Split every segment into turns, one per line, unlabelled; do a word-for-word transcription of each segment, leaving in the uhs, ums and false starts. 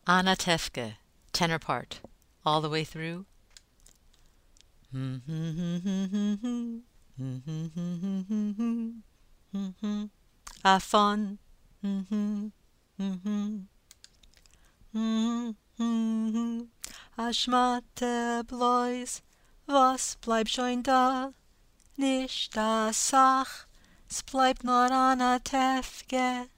Anna Tefke, tenor part, all the way through. A fun. A schmatte bloß, was bleibt schon da? Nicht a Sach, es bleibt nur Anna Tefke.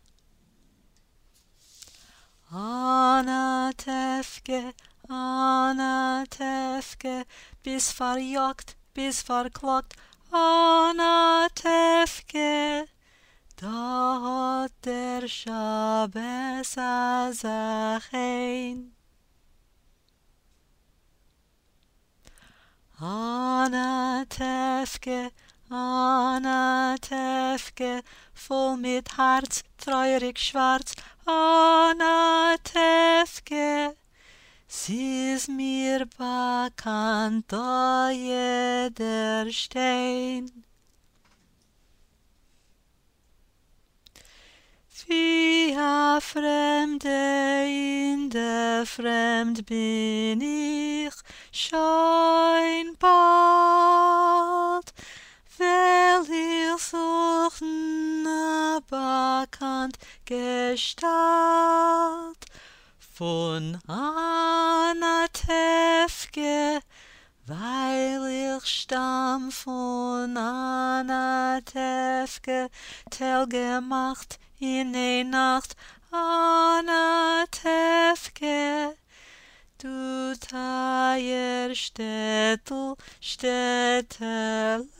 Anna Tefke, Anna Tefke, bis verjagt, bis verklagt, Anna Tefke. Da hat der Schabes a sich ein. Anna Tefke, Anna Tefke, voll mit Herz, treurig schwarz, Anna Tefke. Sie ist mir bekannt, da jeder Stein. Wie a Fremde in der Fremd bin ich schon bald, will ich suchen a bekannt Gestalt von Anna Tefke, weil ich stamm von Anna Tefke, Tell gemacht in der Nacht, Anna Tefke. Du Teier Städtel, Städtelein.